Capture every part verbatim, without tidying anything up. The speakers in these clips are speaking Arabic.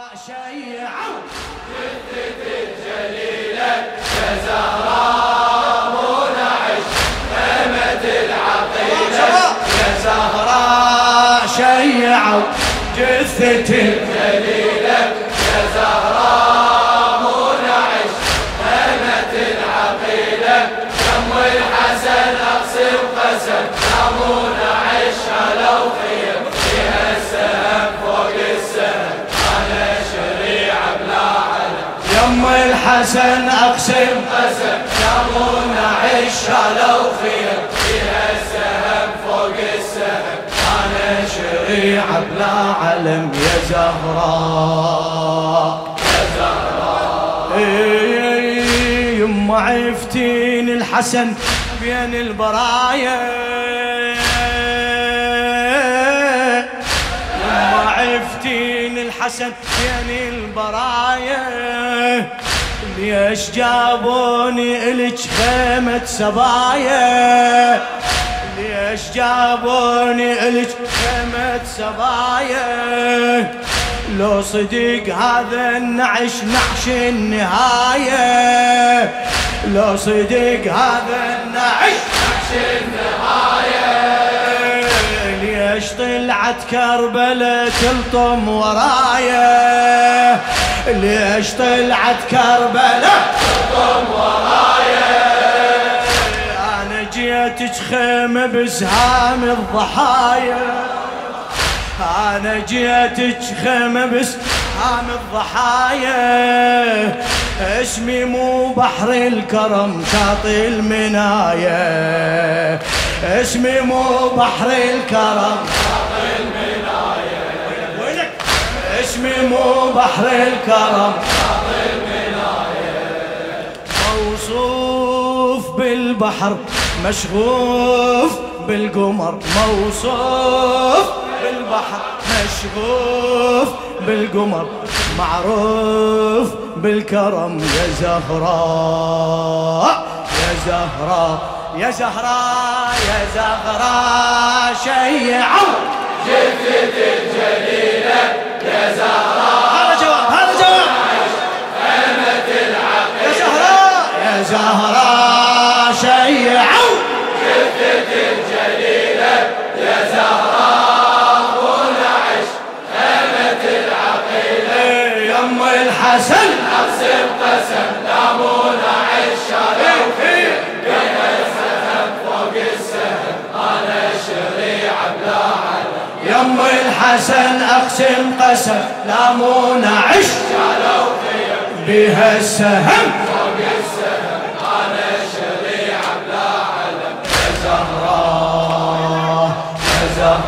شيعوا جثة الجليلة يا زهراء منعش خيمة العقيلة يا زهراء شيعوا جثة الجليلة يا زهراء منعش خيمة العقيلة دم الحسن أقسم قسم يا منعش شالوا خيم فيها السهم فوق السهم على شريعة بلا علم يم الحسن أقسم قسم يا منعش شالوا خيم فيها السهم فوق السهم على شريعة بلا علم يا زهراء يا زهراء يما عفتين الحسن بين البرايا يما عفتين الحسن بين البرايا ليش جابوني إلك خيمة سبايا ليش جابوني إلك خيمة سبايا لو صدق هذا النعش نعش النهاية لو صدق هذا النعش نعش النهاية ليش طلعت كربلة تلطم ورايا ليش طلعت كربلة تلطم ورايا أنا جيتك خيمة بسهام الضحايا أنا جيتك خيمة بسهام الضحايا اسمي مو بحر الكرم شاطئ المنايا اسمي مو بحر الكرم شاطئ المنايا وينك اسمي مو بحر الكرم شاطئ المنايا موصوف بالبحر مشغوف بالقمر موصوف بالبحر مشغوف بالقمر معروف بالكرم يا زهراء يا زهراء يا زهراء يا زهراء شيعوا جثة الجليلة يا زهراء هذا جواب هذا جواب خيمة العقيلة يا زهراء يا زهراء شيعوا جثة الجليلة يا زهراء منعش خيمة العقيلة يم الحسن أقسم قسم لا منعش شالوا فيه بين السهم فوق السهم على شريعة بلا علم يم الحسن أقسم قسم لا منعش شالوا فيه بها السهم فوق السهم على شريعة بلا علم يا زهراء يا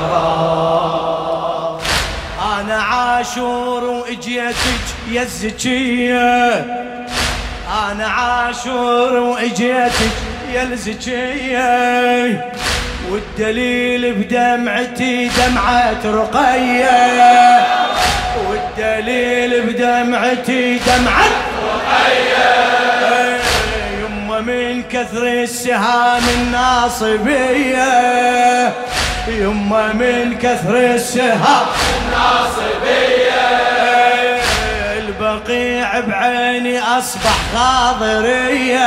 زهراء أنا عاشور وإجيتك يا الزكية أنا عاشور وإجيتك يا الزكية والدليل بدمعتي دمعة رقية والدليل بدمعتي دمعة رقية يما من كثر السهام الناصبية يما من كثر السهام الناصبية البقيع بعيني أصبح خاضرية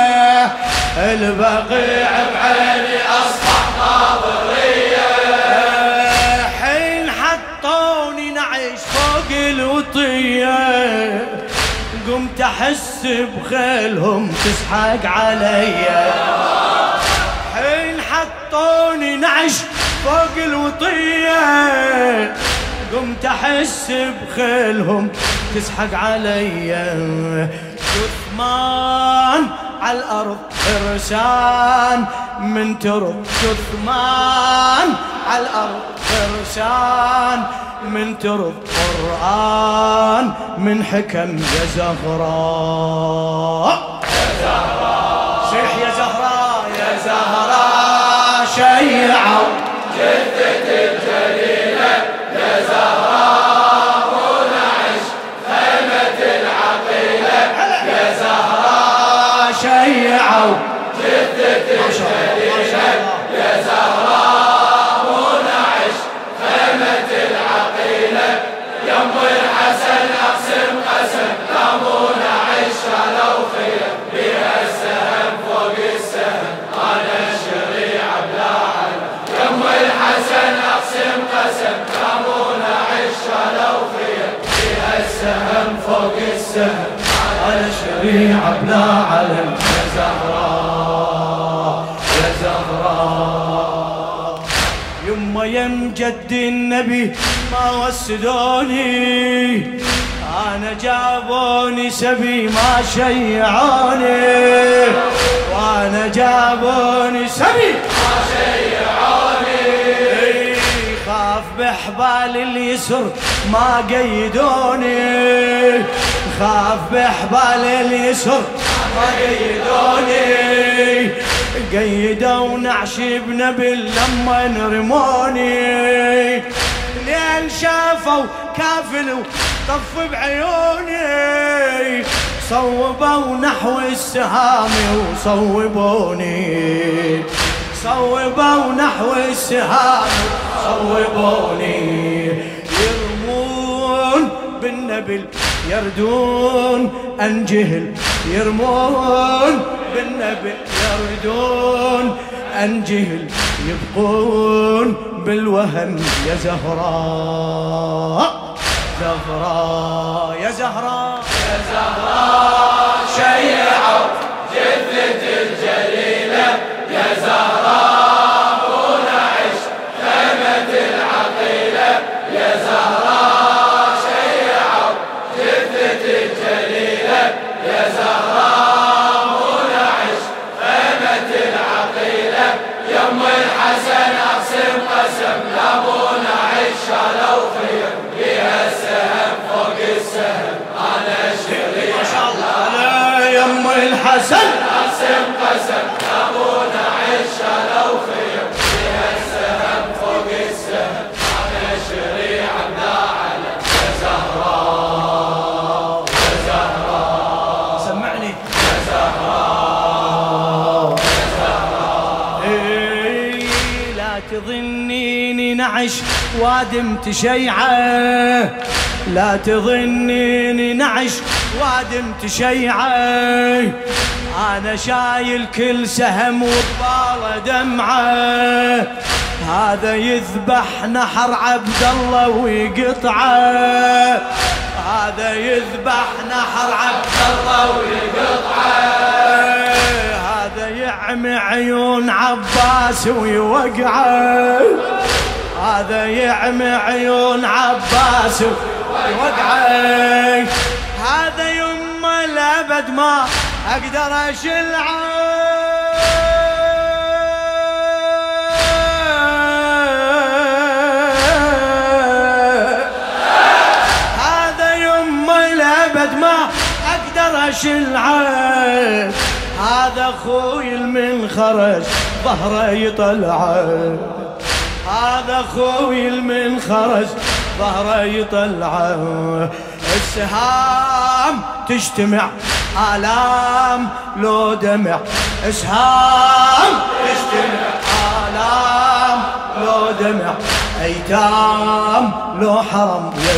البقيع بعيني أصبح خاضرية حين حطوني نعيش فوق الوطية قمت أحس بخيلهم تسحق عليا حين حطوني نعش فوق الوطية قمت أحس بخيلهم تسحق عليا جثمان على الأرض فرسان من ترب جثمان على الأرض فرسان من ترب قرآن من حكم يا زهراء يا زهراء صيح يا زهراء يا زهراء شيعوا جثة الجليلة يا زهراء منعش خيمة العقيلة يا زهراء شيعوا جثة الجليلة يا زهراء منعش خيمة العقيلة يم الحسن السهم فوق السهم على شريعة بلا علم يا زهراء يا زهراء. يما يم جد النبي ما وسدوني أنا جابوني سبي ما شيعوني وأنا جابوني سبي ما شيعوني خاف بحبال اليسر ما قيدوني خاف بحبال اليسر ما قيدوني قيدوا نعش بنبل لما نرموني لين شافوا كافل طف بعيوني صوبوا نحو السهام وصوبوني صوبوا نحو السهام صوبوني يرمون بالنبل يردون أنجهل يرمون بالنبل يردون أنجهل يبقون بالوهن يا زهراء زهراء يا زهراء يا زهراء شيعوا جثة الجليلة يا زهراء ونعش خيمة العقيلة يا زهراء شيعوا جثة الجليلة يا زهراء ونعش خيمة العقيلة يم الحسن اقسم قسم لابونا عش شالوا خيم بها السهم فوق السهم انا شريعة ما شاء الله يم الحسن اقسم قسم لابونا عش شالوا خيم بها السهم فوق السهم انا شريعة بلا علم يا زهراء يا زهراء سمعني يا زهراء يا زهراء إيه لا تظنيني نعش وادم تشيعه لا تظنيني نعش وادم تشيعه انا شايل كل سهم وباله دمعه هذا يذبح نحر عبد الله ويقطعه هذا يذبح نحر عبد الله ويقطعه هذا يعمي عيون عباس ويوقعه هذا يعمي عيون عباس ويوقعه هذا يما الابد ما اقدر اشلعه هذا يما الابد ما اقدر اشلعه هذا اخوي من خرج ظهره يطلعه هذا اخوي من خرج ظهره يطلعه السهام تجتمع آلام لو دمع اسهام تجتمع آلام لو دمع ايتام لو حرم يا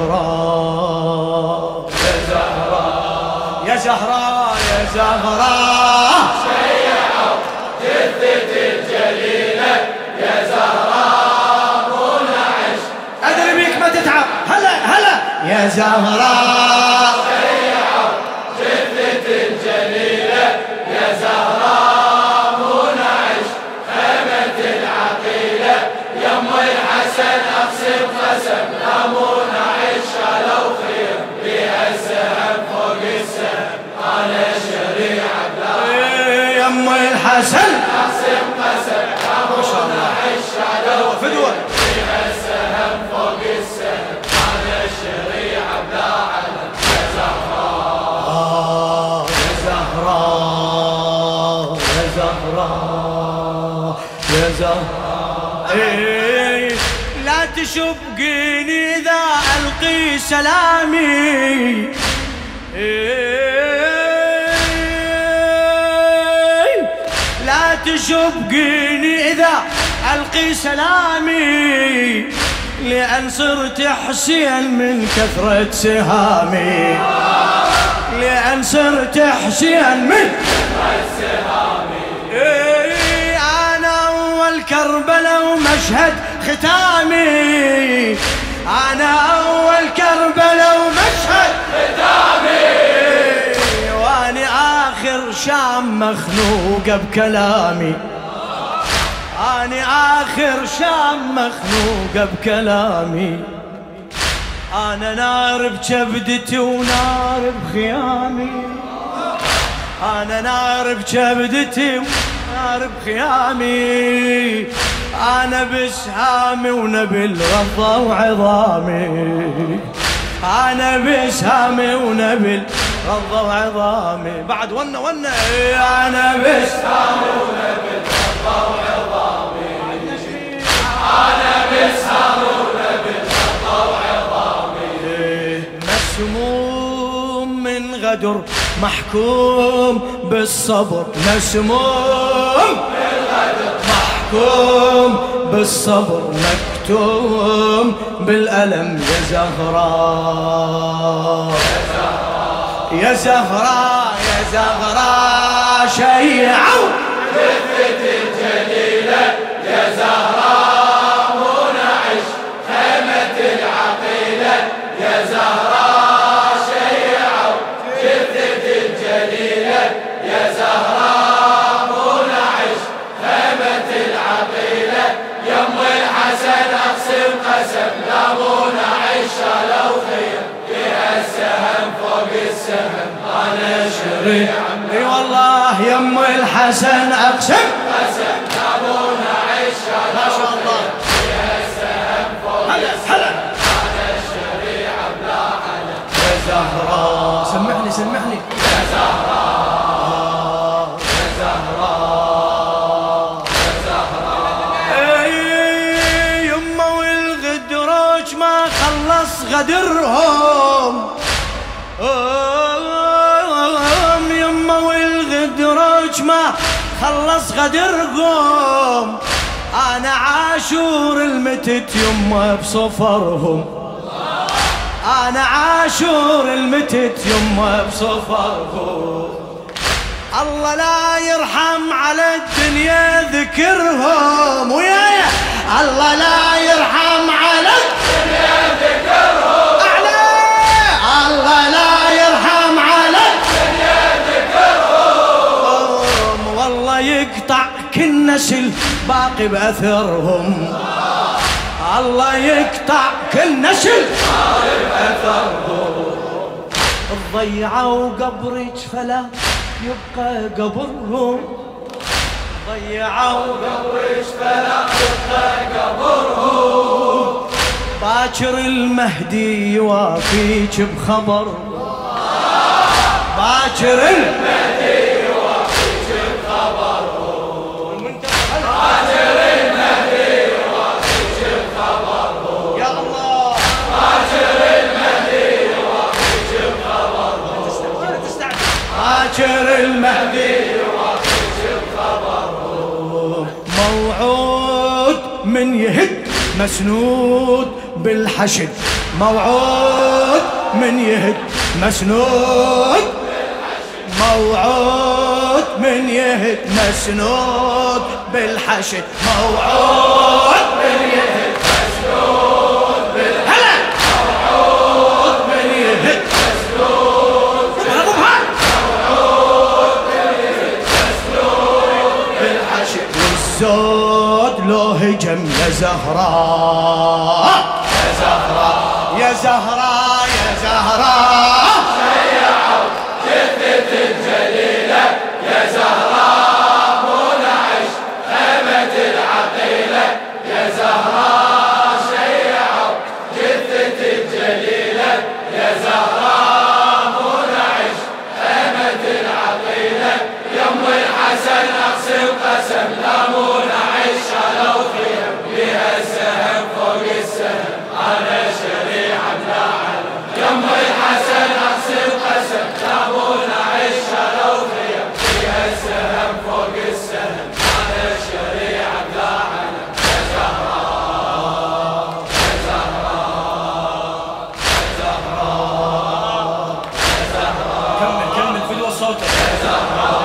زهراء يا زهراء يا زهراء يا زهراء شيعوا جثة الجليلة يا زهراء ونعش ادري بيك ما تتعب هلا هلا يا زهراء شيعوا جثة الجليلة يا زهراء ونعش خيمة العقيلة يم الحسن اقسم قسم لابونا عش شالوا خيم بها السهم فوق السهم انا شريعة بلا يم الحسن اقسم قسم لابونا عش شالوا خيم بها السهم فوق السهم انا شريعة بلا علم يا زهراء يا زهراء يا زهراء يا زهراء إيه لا تشبقيني إذا ألقي سلامي إيه لا تشبقيني إذا ألقي سلامي لأن صرت حسين من كثرة سهامي لأن صرت حسين من كثرة سهامي إيه أنا أول كربلاء ومشهد ختامي أنا أول كربلاء ومشهد مخنوقة بكلامي، أنا آخر شام مخنوقة بكلامي، أنا نار بكبدتي ونار بخيامي، أنا نار بكبدتي ونار بخيامي، أنا بسهامي ونبل غضة وعظامي، أنا بسهامي ونبل غضة وعظامي، بعد ونا ونا أنا بسهامي ونبل غضة وعظامي، أنا بسهامي ونبل غضة وعظامي، مسموم من غدر محكوم بالصبر، مسموم بالغدر محكوم بالصبر، مكتوم بالألم يا زهراء يا زهراء يا زهراء، شيعوا جثة الجليلة يا زهراء، منعش خيمة العقيلة يا زهراء، شيعوا جثة الجليلة يا زهراء، منعش خيمة العقيلة، يم الحسن أقسم قسم لا منعش شالوا خيم فيها السهم فوق السهم، أنا شريع اي والله يم الحسن أقسم قسم لا منعش شالوا خيم فيها السهم فوق السهم، أنا شريع بلا حلا يا زهراء، سمعني سمعني يا زهراء يا زهراء يا زهراء، اي يما والغدروج ما خلص غدرهم، يما والغدروج ما خلص غدرهم، انا عاشور المتت يما بصفرهم، أنا عاشور المتت يما بصفرهم، الله لا يرحم على الدنيا ذكرهم، ويايا الله لا يرحم على الدنيا ذكرهم، أعلى الله لا يرحم على الدنيا ذكرهم، والله يقطع كل نسل باقي بأثرهم، الله يقطع كل نسل باقي بأثرهم، ضيعوا قبرك فلا يبقى قبرهم، ضيعوا قبرك فلا يبقى قبرهم، باكر المهدي يوافيك بخبر، باكر المهدي يوافيك بخبر، باكر المهدي يوافيك بخبر، يا الله باكر المهدي يوافيك بخبر، باكر المهدي يوافيك بخبر، موعود من يهد مسنود بالحشد، موعود من يهد مسنود بالحشد، موعود من يهد مسنود بالحشد، موعود من يهد مسنود بالحشد، موعود من يهد مسنود بالحشد، موعود من يهد مسنود بالحشد، والزود لو هجم يا زهراء يا زهراء يا زهراء يا زهراء، شيعوا جثة الجليلة يا زهراء، منعش خيمة العقيلة يا زهراء، شيعوا جثة الجليلة يا زهراء، منعش خيمة العقيلة، يم الحسن أقسم قسم لا منعش شالوا خيم فيها السهم فوق السهم، أنا شريع بلا علم، يم الحسن أقسم قسم لا منعش شالوا خيم فيها السهم فوق السهم، أنا شريع بلا علم، يا زهراء يا زهراء يا زهراء يا زهراء، كمل كمل فدوى صوتك يا زهراء.